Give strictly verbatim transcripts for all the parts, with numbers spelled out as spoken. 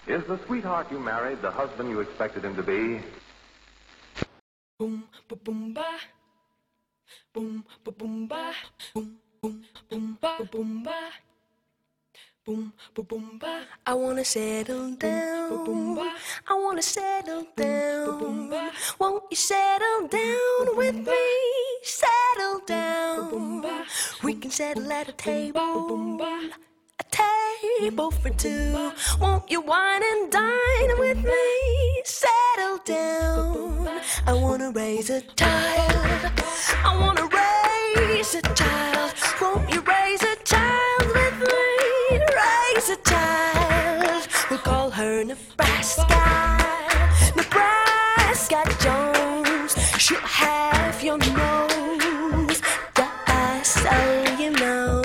Is the sweetheart you married the husband you expected him to be? Boom, ba boom ba. Boom, ba boom ba. Boom, boom, boom ba boom ba. Boom, ba boom ba. I wanna settle down. Boom, ba boom ba. I wanna settle down. Boom, ba boom ba. Won't you settle down with me? Settle down. boom, ba. We can settle at a Ba table. boom ba. A table for two. Won't you wine and dine with me? Settle down. I wanna raise a child. I wanna raise a child. Won't you raise a child with me? Raise a child. We'll call her Nebraska. Nebraska Jones. She'll have your nose. Just so you know.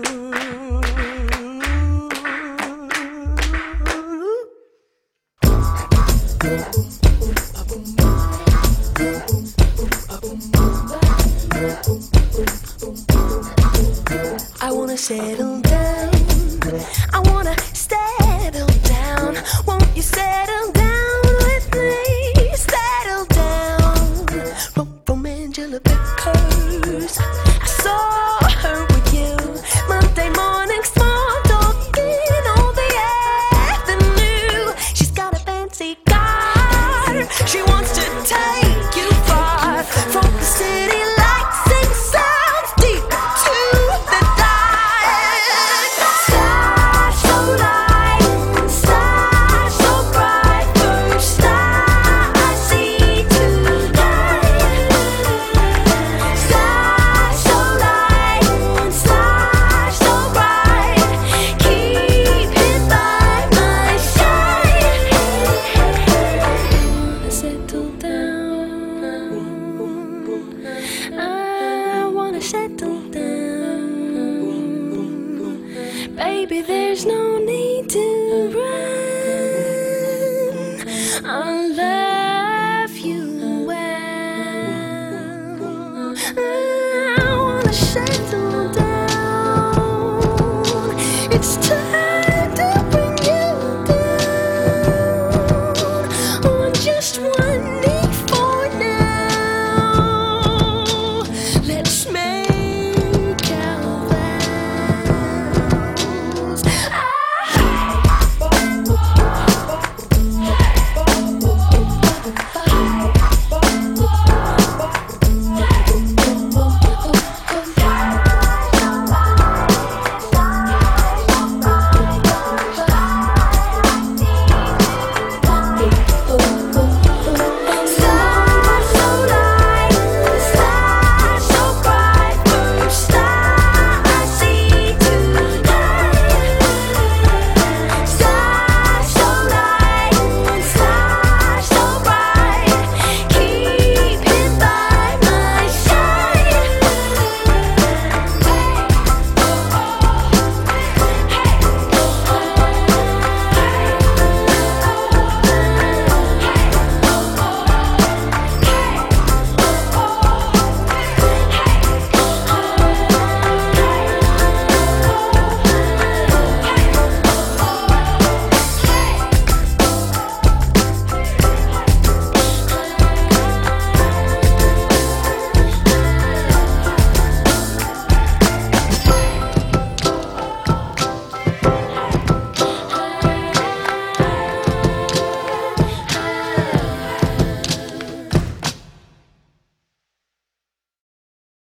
I wanna settle down. I wanna settle down. Won't you settle down with me? Settle down. From, from Angela Vickers. I saw her with you Monday morning, small talking all the afternoon. She's got a fancy car. She wants to take you far from the city lights and sounds deep to the dark. Star so light, star so bright, first star I see tonight. Star so light, star so bright, keep it by my side. Settle down. I wanna settle down. Baby, there's no need to run.